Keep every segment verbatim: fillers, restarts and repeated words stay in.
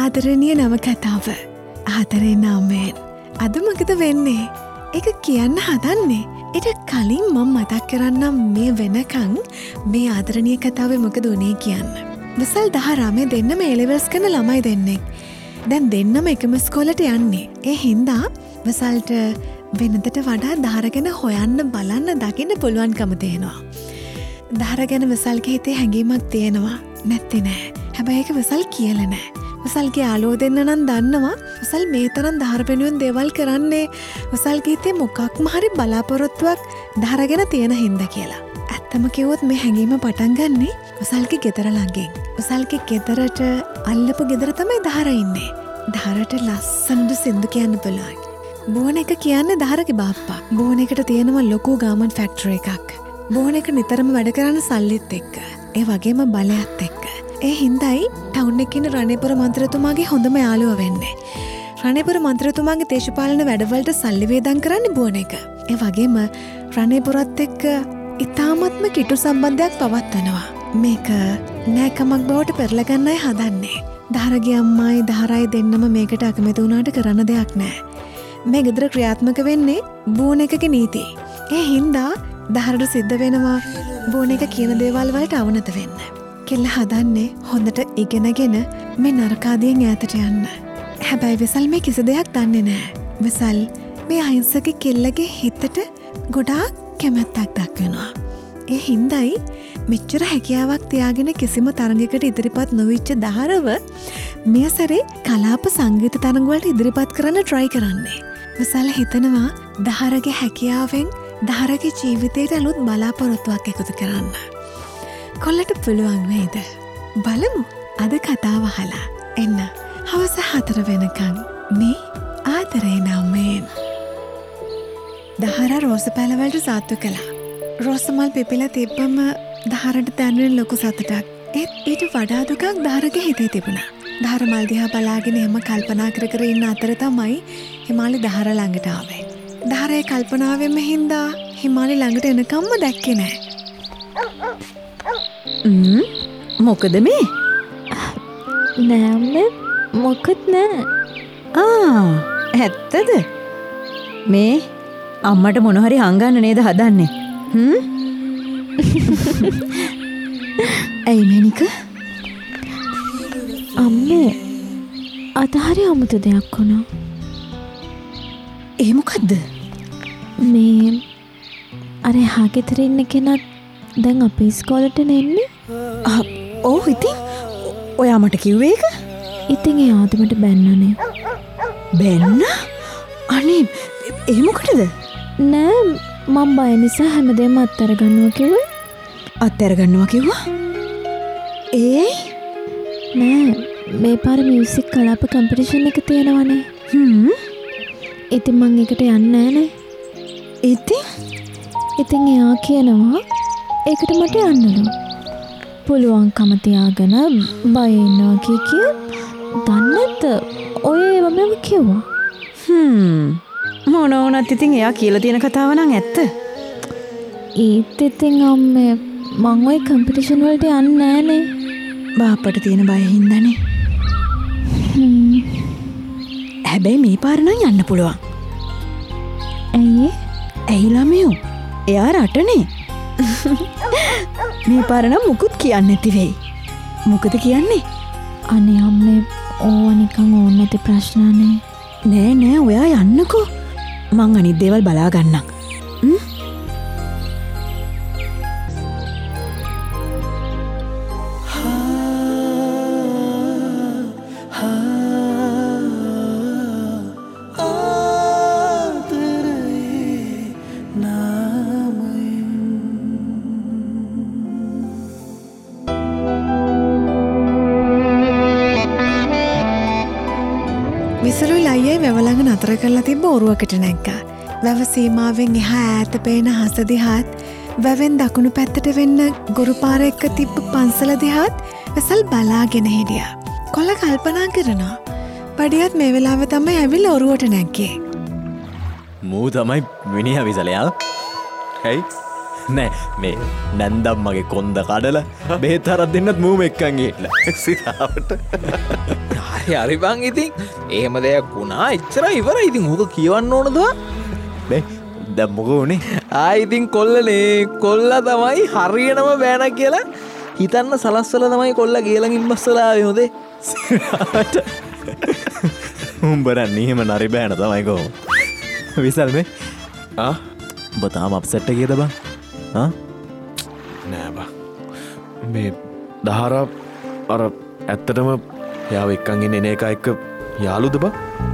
ආදරණීය නවකතාව ආදරේ නාමයෙන් අද මොකද වෙන්නේ? ඒක කියන්න හදන්නේ. ඊට කලින් මම මතක් කරන්නම් මේ වෙනකන් මේ ආදරණීය කතාවේ මොකද උනේ කියන්න. විසල් දහරා මේ දෙන්නම A levels කරන ළමයි දෙන්නෙක්. දැන් දෙන්නම එකම ඉස්කෝලේට යන්නේ. ඒ හින්දා විසල්ට වෙනදට වඩා දහර ගැන හොයන්න බලන්න දකින්න පුළුවන්කම තියෙනවා. දහර ගැන විසල්ගේ හිතේ හැඟීමක් තියෙනවා. නැත්තේ නෑ. හැබැයි ඒක විසල් කියලා නෑ. විසල්ගේ යාළුවෝ දෙන්න නම් දන්නවා විසල් මේ තරම් දහර වෙනුවෙන් දේවල් කරන්නේ විසල්ගේ හිතේ මොකක්ම හරි බලාපොරොත්තුවක් දහර ගැන තියෙන හින්දා කියලා. ඇත්තම කිව්වොත් මේ හැඟීම පටන් ගන්නේ විසල්ගේ ගෙදර ළඟින්. විසල්ගේ ගෙදරට අල්ලපු ගෙදර තමයි දහර ඉන්නේ. දහරට ලස්සනට සින්දු කියන්න පුළුවන්. බෝන එක කියන්නේ දහරගේ බාප්පා. බෝන එකට තියෙනවා ලොකු ගාමන් ෆැක්ටරි එකක්. බෝන එක නිතරම වැඩ කරන සල්ලිත් එක්ක. ඒ වගේම බලයත් එක්ක. ඒ හින්දායි ටවුන් එකේ ඉන්න රණේපුර මන්ත්‍රතුමාගේ හොඳම යාළුවා වෙන්නේ. රණේපුර මන්ත්‍රතුමාගේ දේශපාලන වැඩවලට සල්ලි වේදම් කරන්නේ බෝන එක. ඒ වගේම රණේපුරත් එක්ක ඉතාමත්ම කිටු සම්බන්ධයක් පවත්වනවා. මේක නෑකමක් බවට පෙරලා ගන්නයි හදන්නේ. දහරගේ අම්මයි දහරයි දෙන්නම මේකට අකමැති වුණාට කරන්න දෙයක් නෑ. මේ ගෙදර ක්‍රියාත්මක වෙන්නේ බෝන එකගේ නීති. ඒ හින්දා දහරට සිද්ධ වෙනවා බෝන එක කියන දේවල් වලට අවනත වෙන්න. කෙල්ල හදන්නේ හොඳට ඉගෙනගෙන මේ නරකාදියෙන් ඈතට යන්න. හැබැයි විසල් මේ කිසි දෙයක් දන්නේ නෑ. විසල් මේ අහිංසක කෙල්ලගේ හිතට ගොඩාක් කැමැත්තක් දක්වනවා. ඒ හින්දායි මෙච්චර හැකියාවක් තියාගෙන කිසිම තරඟයකට ඉදිරිපත් නොවිච්ච දහරව මේ සැරේ කලාප සංගීත තරඟවලට ඉදිරිපත් කරන්න try කරන්නේ. විසල් හිතනවා දහරගේ හැකියාවෙන් දහරගේ ජීවිතයට අලුත් බලාපොරොත්තුවක් එකතු කරන්න. කොල්ලට පුළුවන් වේද? බලමු. අද කතාව අහලා එන්න. හවස හතර වෙනකන් මේ ආදරේ නාමයෙන්. දහර රෝස පැලවලට සාත්තු කළා. රෝසමල් පිපිලා තිබ්බම දහරට දැනෙන ලොකු සතුටක්. ඒත් ඊට වඩා දුකක් දහරගේ හිතේ තිබුණා. දහර මල් දිහා බලාගෙන එහෙම කල්පනා කර කර ඉන්න අතර තමයි හිමාලි දහර ළඟට ආවේ. දහරේ කල්පනාවෙම හින්දා හිමාලි ළඟට එනකම්ම දැක්කේ නෑ. ම්ම් මොකද මේ? නෑ අම්මේ මොකත් නෑ. ආ ඇත්තද? මේ අම්මට මොන හරි හංගන්න නේද හදන්නේ? හ්ම් ඇයි මේනික? අම්මේ අද හරි අමුතු දෙයක් වුණා. ඒ මොකද්ද? මේ අර එහා ගෙදර ඉන්න කෙනත් දැන් අපේ ඉස්කෝලේට එන්නේ. ආ ඔව් ඉතින් ඔයා මට කිව්වේ ඒක? ඉතින් ඒ ආදමට බැන්නනේ. බැන්න? අනේ ඒ මොකටද? නෑ මම බය නිසා හැමදේම අත්හැර ගන්නවා කිව්වේ. අත්හැර ගන්නවා කිව්වා? ඒ නෑ මේ පාර මියුසික් කලාප කම්පිටිෂන් එක තියෙනවනේ. හ්ම් ඉතින් මං ඒකට යන්නේ නෑනේ. ඉතින් ඉතින් එයා කියනවා ඒකට මට යන්නලු. පුළුවන්කම තියාගෙන බය ඉන්නවා කිය කිය දන්නත් ඔය මම කිව්වා. හ්ම් මොන වුණත් ඉතින් එයා කියලා තියෙන කතාව නම් ඇත්ත. ඒත් ඉතින් අම්මේ මං ඔය කම්පිටිෂන් වලට යන්නේ නෑනේ. බාප්පට තියෙන බය හින්දානේ. හ්ම් හැබැයි මේ පාර නම් යන්න පුළුවන්. ඇයි? ඇයි ළමයෝ? එයා රටනේ. මේ පාර නම් මුකුත් කියන්නේ නැති වෙයි. මොකද කියන්නේ? අනේ අම්මේ ඕවා නිකන් ඕන නැති ප්‍රශ්නනේ. නෑ නෑ ඔයා යන්නකෝ. මං අනිත් දේවල් බලා ගන්නම්. හ්ම් විසලුයි අයියයි වැව ළඟ නතර කරලා තිබ්බ ඔරුවකට නැග්ගා. වැව සීමාවෙන් එහා ඈත පේන හස දිහාත් වැවෙන් දකුණු පැත්තට වෙන්න ගොරු පාර එක්ක තිබ්බ පන්සල දිහාත් විසල් බලාගෙන හිටියා. කොල්ල කල්පනා කරනවා. පඩියත් මේ වෙලාවේ තමයි ඇවිල්ලා ඔරුවට නැග්ගේ. මූ තමයි මිනිහා විසලයා. හයි නෑ මේ නැන්දම් මගේ කොන්ද කඩලා බෙහෙත් හරක් දෙන්නත් මූම එක්කන් ගිහිල්ලා සිතාවට. හරි හරි බං ඉතින් එහෙම දෙයක් වුණා එච්චරයි ඉවරයි. ඉතින් ඕක කියවන්න ඕනද? මේ දැන් මොකෝ උනේ? ආ ඉතින් කොල්ලනේ කොල්ලා තමයි හරියනම බෑන කියලා හිතන්න සලස්සලා තමයි කොල්ලා ගේලන් ඉම්බස්සලා ආවේ හොදේ. උඹරන් නිහිම නරි බෑන තමයි කොහොම. විසල් මේ ආ උඹ තාම අප්සෙට් එකේද බං? ආ නෑ බං මේ දහරා අර ඇත්තටම යාව එක්කන් ඉන්න එන එක එක්ක යාළුද බං?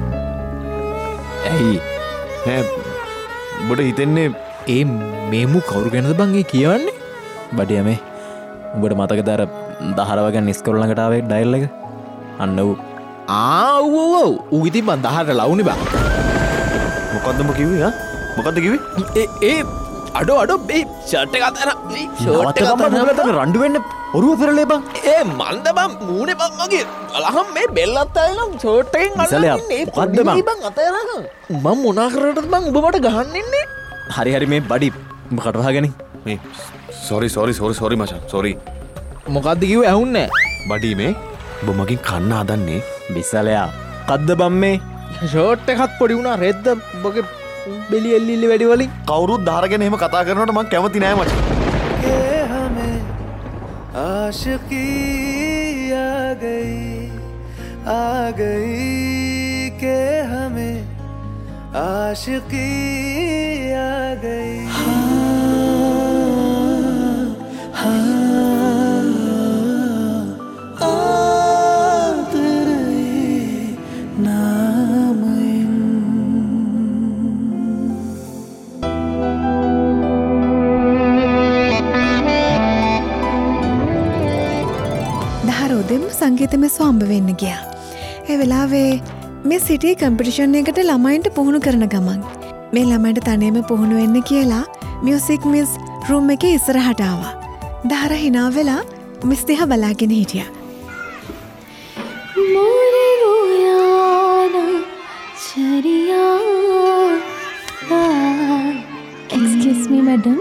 ඇයි නෑ උඹට හිතෙන්නේ ඒ මේමු කවුරු ගැනද බං ඒ කියවන්නේ? බඩිය මේ උඹට මතකද අර දහරව ගැන ඉස්කෝල ළඟට ආවේ ඩයල් එක? අන්න ඌ. ආ ඔව් ඔව් ඌ ඉතින් මං දහරට ලවුනේ බං. මොකද්ද ඔබ කිව්වේ? ආ මොකද්ද කිව්වේ? ඒ ඒ අඩෝ අඩෝ මේ ෂර්ට් එක අතන මේ ෂර්ට් එක නවත්තපන් අතන උඹලා රණ්ඩු වෙන්න ඔරුව පෙරලේ බං. ඒ මන්ද බං මූනේ බං මගේ බලහම් මේ බෙල්ලත් අයනම් ෂර්ට් එකෙන් ඉසලයක්, අල්ලන්නේ මොකද්ද බං? බං අතයරහන් මම මොනා කරටද බං උඹ මට ගහන්න ඉන්නේ? හරි හරි මේ බඩි උඹ කටවහගෙන මේ සෝරි සෝරි සෝරි සෝරි මචං සෝරි. මොකද්ද කිව්වේ ඇහුන්නේ? බඩි මේ ඔබ මගෙන් කන්න හදන්නේ විසලයා කද්ද බම් මේ? ෂර්ට් එකත් පොඩි වුණා රෙද්ද උඹගේ බෙලි එල්ලිලි වැඩි වලින්. කවුරුත් දහරගෙන එහෙම කතා කරනවට මං කැමති නෑ මචං. आशिकी आ गई आ गई के हमें आशिकी आ गई हाँ हाँ आदरी नाम දහරෝදෙම සංගීතම ස්වම්භ වෙන්න ගියා. ඒ වෙලාවේ මේ සිටිය කම්පිටිෂන් එකට ළමයින්ට පුහුණු කරන ගමන් මේ ළමයින්ට තනියම පුහුණු වෙන්න කියලා මියුසික් මිස් රූම් එකේ ඉස්සරහට ආවා. දහර hina වෙලා මිස් දිහා බලාගෙන හිටියා. मोरे रोयाना चरिया एक्सक्यूज मी मैडम.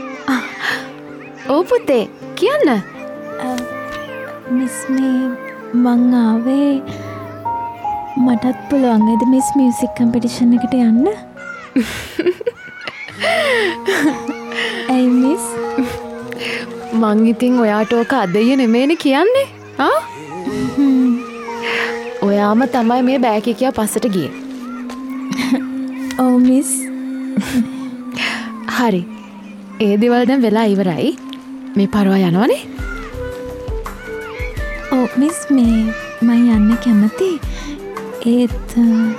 ඕ පුතේ කියන්න. මිස් මේ මං ආවේ මටත් පුළුවන්ද මිස් මියුසික් කම්පිටිෂන් එකට යන්න? ඇයි මිස්? මං ඉතින් ඔයාට ඕක අදయ్య නෙමේනේ කියන්නේ. ආ? ඔයාම තමයි මේ බෑග් එක කියා පස්සට ගියේ. ඔව් මිස්. හරි. ඒ දේවල් දැන් වෙලා ඉවරයි. මේ පරවා යනවනේ. ඔව් මිස් මේ මං යන්න කැමති. ඒත්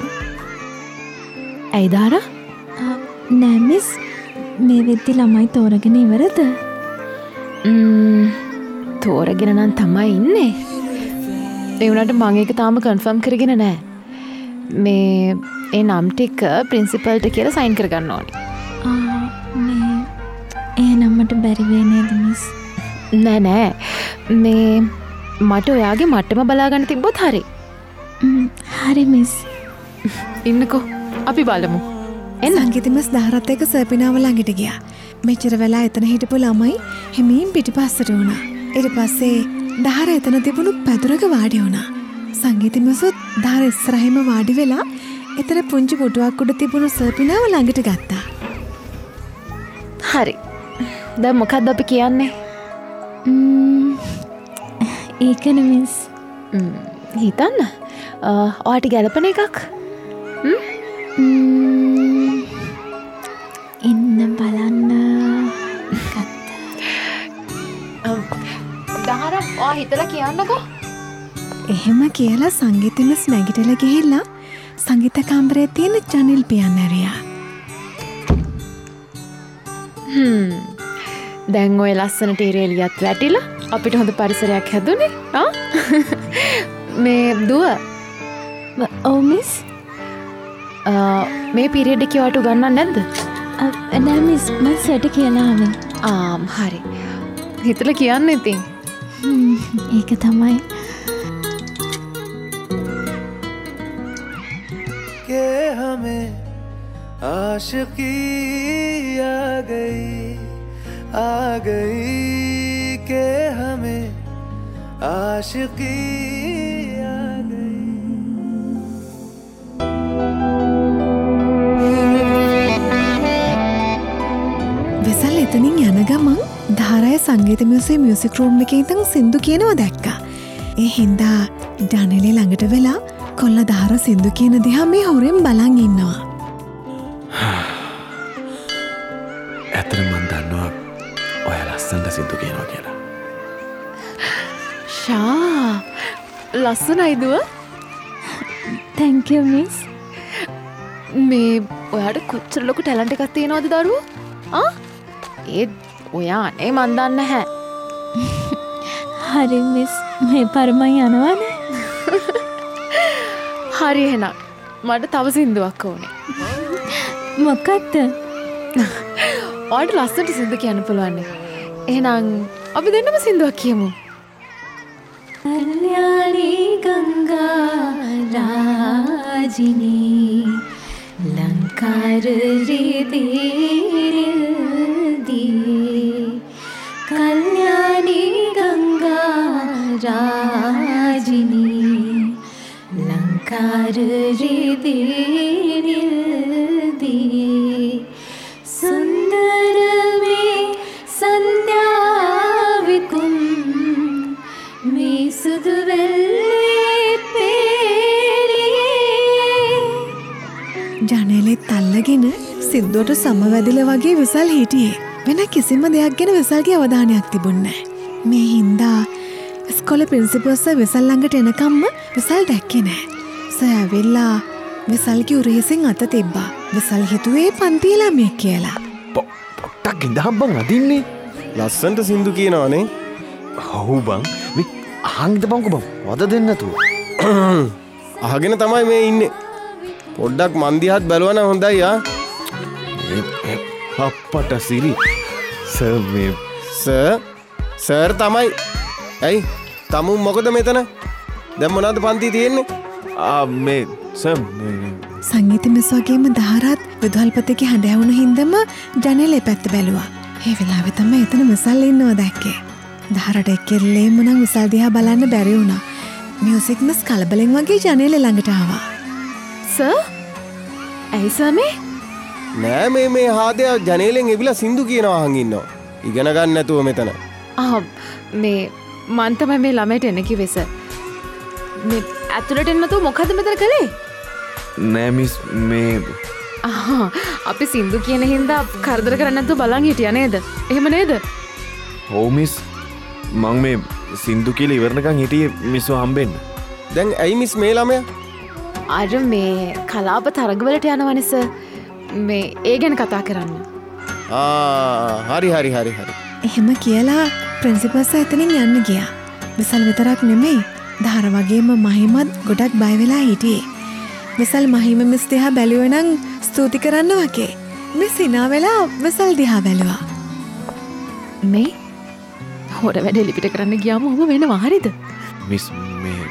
ඇයි දාරා? නෑ මිස් මේ වෙද්දි ළමයි තෝරගෙන ඉවරද? ම්ම් තෝරගෙන නම් තමයි ඉන්නේ. ඒ වුණාට මම ඒක තාම කන්ෆර්ම් කරගෙන නෑ. මේ ඒ නම් ටික ප්‍රින්සිපල්ට කියලා සයින් කරගන්න ඕනේ. ආ මේ එහෙනම් මට බැරි වෙයි නේද මිස්? නෑ නෑ. මේ මට ඔයාගේ මට්ටම බලාගන්න තිබ්බොත් හරි. හරි මිස්. ඉන්නකෝ අපි බලමු. සංගීතමස් දහරත් එක්ක සර්පිනාව ළඟට ගියා. මෙච්චර වෙලා එතන හිටපු ළමයි හිමින් පිටිපස්සට වුණා. ඊට පස්සේ දහර එතන තිබුණු පැදුරක වාඩි වුණා. සංගීතමසුත් දහර ඉස්සරහින්ම වාඩි වෙලා එතන පුංචි පුටුවක් උඩ තිබුණු සර්පිනාව ළඟට ගත්තා. හරි. දැන් මොකක්ද අපි කියන්නේ? ඒකනේ මිස්. හිතන්න. ඔයාට ගැලපෙන එකක්. ඉන්න බලන්න දහරම් ඔයා හිතලා කියන්නකෝ. එහෙම කියලා සංගීතමස් නැගිටලා ගිහිල්ලා සංගීත කාමරයේ තියෙන ජනෙල් පියන්න ඇරියා. හ්ම්. දැන් ඔය ලස්සනට ඉරේලියත් වැටිලා අපිට හොඳ පරිසරයක් හැදුනේ. ආ? මේ දුව. ඔව් මිස්. මේ පීරියඩ් එකේ ඔයාට උගන්නන්නේ නැද්ද? නෑ මිස් මම සෙට කියලා ආවේ. ආම් හරි. හිතලා කියන්න ඉතින්. ඒක තමයි. के हमें आशिकी आ गई आ गई के हमें आशिकी आ गई. විසල් එතනින් යන ගමන් ධාරය සංගීත මියුසේ මියුසික් රූම් එකේ ඉඳන් සින්දු කියනවා දැක්කා. ඒ හින්දා ඩැනිලි ළඟට වෙලා කොල්ල ධාර සින්දු කියන දිහා මේ හොරෙන් බලන් ඉන්නවා. ඇත්තට මන් දන්නවා ඔය ලස්සනට සින්දු කියනවා කියලා. ෂා ලස්සනයි දුව. thank you miss. මේ ඔයාට කොච්චර ලොකු ටැලන්ට් එකක් තියෙනවද දරුවෝ? ආ ඒත් ඔයා අනේ මන් දන්නේ නැහැ. හරි මිස් මේ පරමයි යනවනේ. හරි එහෙනම් මට තව සින්දුවක් ඕනේ. මොකක්ද? ඔයාට ලස්සනට සින්දු කියන්න පුළුවන් නේ. එහෙනම් අපි දෙන්නම සින්දුවක් කියමු. කල්යාණී ගංගා රාජිනී ලංකාර රිදීරිල් දී කල්යාණී ගංගා රාජිනී ලංකාර රිදීරිල් දී සුන්දර මේ සන්ධ්‍යාවිකුම් මේ සුදු වෙල්ලේ පේලියේ. ජනේලෙත් අල්ලගෙන සිද්දෝට සමවැදිල වගේ විසල් හිටියේ. වෙන කිසිම දෙයක් ගැන විසල්ගේ අවධානයක් තිබුණේ නැහැ. මේ හින්දා ඉස්කෝලේ ප්‍රින්සිපල් සර් විසල් ළඟට එනකම්ම විසල් දැක්කේ නැහැ. සර් ඇවිල්ලා විසල්ගේ උරහිසින් අත තිබ්බා. විසල් හිතුවේ පන්ති ළමයෙක් කියලා. පොට්ටක් ඉඳහම් බං අදින්නේ. ලස්සන්ට සින්දු කියනවානේ. හවු බං මේ අහන්ගිත බංකු බං වද දෙන්න නැතුව. අහගෙන තමයි මේ ඉන්නේ. පොඩ්ඩක් මන්දිහත් බැලුවනම් හොඳයි ආ. අප්පට සිරි සර් මේ සර් සර් තමයි. ඇයි තමුන් මොකද මෙතන? දැන් මොනවද පන්ති තියෙන්නේ? ආ මේ සර් සංගීත මිස් වගේම දහරත් විදුහල්පතිගේ හඬ ඇහුණු හින්දම ජනේලේ පැත්ත බැලුවා. ඒ වෙලාවේ තමයි එතන විසල් ඉන්නව දැක්කේ. දහරට එක්කෙල්ලේම නම් විසල් දිහා බලන්න බැරි වුණා. මියුසික් මිස් කලබලෙන් වගේ ජනේලේ ළඟට ආවා. සර් ඇයි සර් මේ? නෑ මේ මේ හාදයා ජනේලෙන් එවිලා සින්දු කියනවා අහන් ඉන්නවා. ඉගෙන ගන්න නැතුව මෙතන. ආ මේ මන් තමයි මේ ළමයට එන්න කිව්වේ සර්. මේ ඇතුළට එන්න නැතුව මොකද මෙතන කළේ? නෑ මිස් මේ ආ අපි සින්දු කියන හින්දා කරදර කරන්නේ නැතුව බලන් හිටියා නේද? එහෙම නේද? ඔව් මිස් මං මේ සින්දු කියලා ඉවරනකන් හිටියේ මිස්ව හම්බෙන්න. දැන් ඇයි මිස් මේ ළමයා? අර මේ කලාප තරගවලට යනවනේ සර්. මේ ඒ ගැන කතා කරන්න. ආ හරි හරි හරි හරි. එහෙම කියලා ප්‍රින්සිපල් සර් එතනින් යන්න ගියා. විසල් විතරක් නෙමෙයි දහර වගේම මහිමත් ගොඩක් බය වෙලා හිටියේ. විසල් මහිම මිස් දිහා බැලුවේ නම් ස්තුති කරන්න වගේ. මිස් hina වෙලා විසල් දිහා බැලුවා. මේ හොර වැඩේ ලිපිට කරන්න ගියාම ඔබ වෙනවා හරිද? මිස් මේ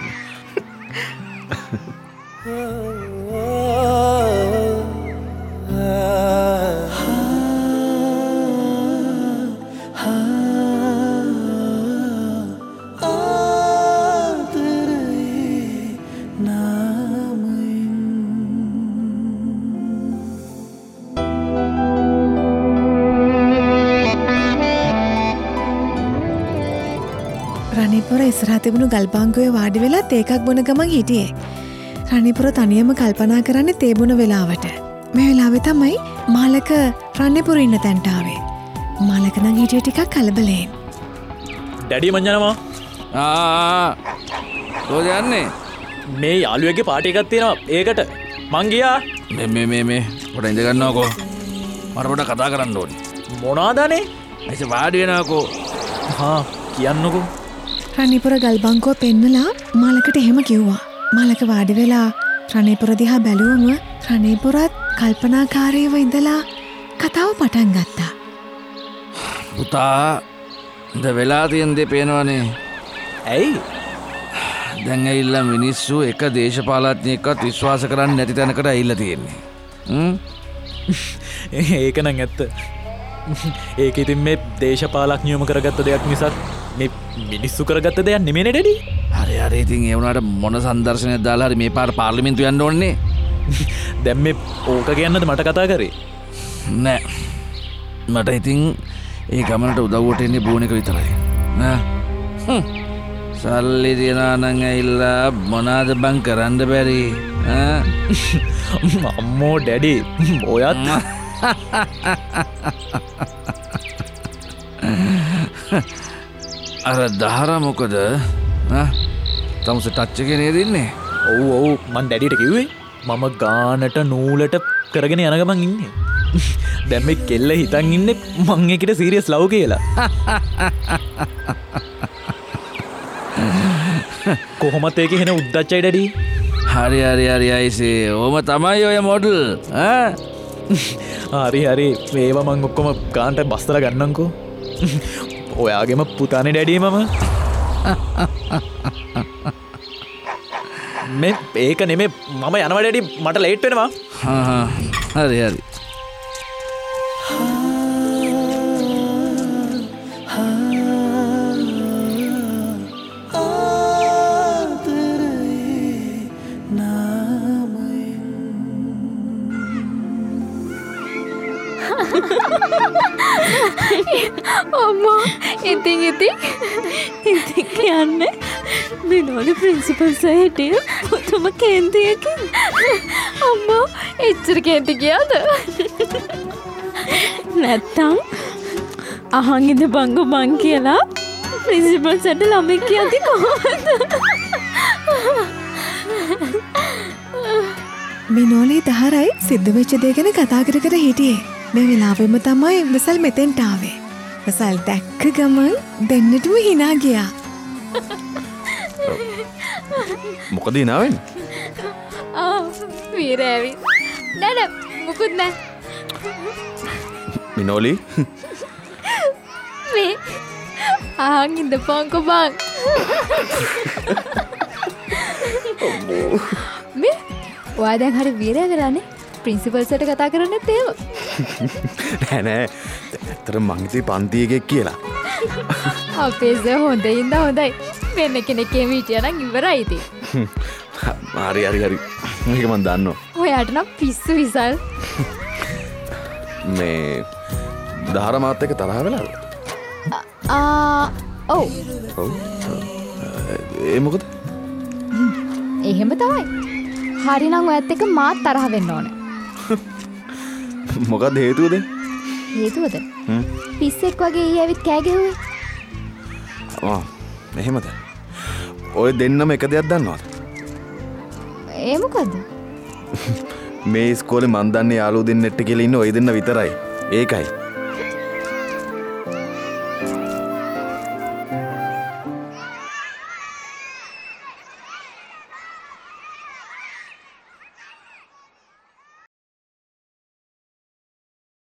රනිපුර ඉස්සරහ තිබුණු ගල්බංගුවේ වාඩි වෙලා තේකක් බොන ගමන් හිටියේ. රනිපුර තනියම කල්පනා කරන්නේ තේ බොන වෙලාවට. මේ වෙලාවේ තමයි මාලක රනිපුර ඉන්න තැනට ආවේ. මාලක නම් හිටියේ ටිකක් කලබලයෙන්. ඩැඩි මං යනවා. ආ කොහෙද යන්නේ? මේ යාළුවෙක්ගේ පාටි එකක් තියෙනවා. ඒකට මං ගියා. මේ මේ මේ මේ පොඩ ඉඳ ගන්නවකෝ. මට පොඩ කතා කරන්න ඕනේ. මොනවාදනේ? ඇයි වාඩි වෙනවකෝ. හා කියන්නකෝ. රනිපුර ගල්බංගුව පෙන්නලා මාලකට එහෙම කිව්වා. මාලක වාඩි වෙලා රනිපුර දිහා බැලුවම රනිපුරත් කල්පනාකාරීව ඉඳලා කතාව පටන් ගත්තා. පුතා ද වෙලා තියෙන දේ පේනවනේ. ඇයි? දැන් ඇවිල්ලා මිනිස්සු එක දේශපාලඥයෙක්වත් විශ්වාස කරන්නේ නැති තැනකට ඇවිල්ලා තියෙන්නේ. හ්ම් ඒක නම් ඇත්ත. ඒක ඉතින් මේ දේශපාලඥයෝම කරගත්ත දෙයක් මිසක් මේ මිනිස්සු කරගත්ත දෙයක් නෙමෙයිනේ ඩැඩි. හරි හරි ඉතින් ඒ වුණාට මොන සංදර්ශනයක් දාලා හරි මේ පාර පාර්ලිමේන්තුව යන්න ඕනේ. දැන් මේ ඕක කියන්නද මට කතා කරේ? නෑ. මට ඉතින් ඒ ගමනට උදව්වට එන්නේ බෝන එක විතරයි. නෑ. සල්ලි තියනා නම් ඇවිල්ලා මොනවාද බං කරන්න බැරි? ඈ අම්මෝ ඩැඩි ඔයත් අර දහර මොකද? ඈ තමුස ටච් එකේ නේද ඉන්නේ? ඔව් ඔව් මං ඩැඩිට කිව්වේ මම ගානට නූලට කරගෙන යන ගමන් ඉන්නේ. දැන් මේ කෙල්ල හිතන් ඉන්නේ මං එකට සීරියස් ලව් කියලා. කොහොමත් ඒක හෙන උද්දච්චයි ඩැඩි. හරි හරි හරි අයිසේ ඕම තමයි ඔය මොඩල්. හරි හරි මේවා මං ඔක්කොම ගානට බස්තර ගන්නම්කෝ. ඔයාගේම පුතානේ ඩැඩි මම. මේ ඒක නෙමේ මම යනවා ඩැඩි මට ලේට් වෙනවා. හරි හරි. අම්මා ඉතින් ඉතින් ඉතින් කියන්නේ මිනෝලි ප්‍රින්සිපල් සර් හිටිය පුතුම කේන්තියකින් අම්මා එච්චර කේන්ති ගියාද නැත්තම් අහන් ඉඳ බංගු බං කියලා ප්‍රින්සිපල් සර්ට ළමෙක් කියද්දි කොහොමද මිනෝලි දහරයි සිද්ධ වෙච්ච දේ ගැන කතා කර කර හිටියේ. මේ වෙලාවෙම තමයි වසල් මෙතෙන්ට ආවේ. වසල් දැක්ක ගමන් දෙන්නටම hina ගියා. මොකද hina වෙන්නේ? ආ වීර ඇවිත්. නෑ නෑ මොකුත් නෑ. මිනෝලි මේ අහන් ඉඳපන්කො බං. මේ ඔයා දැන් හරි වීරය වෙලානේ. ප්‍රින්සිපල් සර්ට කතා කරන්නත් ඒව. නෑ නෑ ඇත්තට මං හිතුවේ පන්ති එකෙක් කියලා. අපේ සර් හොඳින්ද හොඳයි. වෙන කෙනෙක් එහෙම හිටියනම් ඉවරයි ඉතින්. හරි හරි හරි. මේක මන් දන්නවා. ඔයාට නම් පිස්සු විසල්. මේ දහර මාත් එක්ක තරහ වෙලාද? ආ ඔව්. ඔව්. ඒ මොකද? එහෙම තමයි. හරිනම් ඔයත් එක්ක මාත් තරහ වෙන්න ඕනේ. මොකක්ද හේතුවද? හේතුවද? හ්ම්. පිස්සෙක් වගේ ඊ ඇවිත් කෑ ගැහුවේ. ආ එහෙමද? ඔය දෙන්නම එක දෙයක් දන්නවද? ඒ මොකද? මේ ඉස්කෝලේ මන් දන්නේ යාළුවෝ දෙන්නෙක්ට කියලා ඉන්නේ ඔය දෙන්න විතරයි. ඒකයි.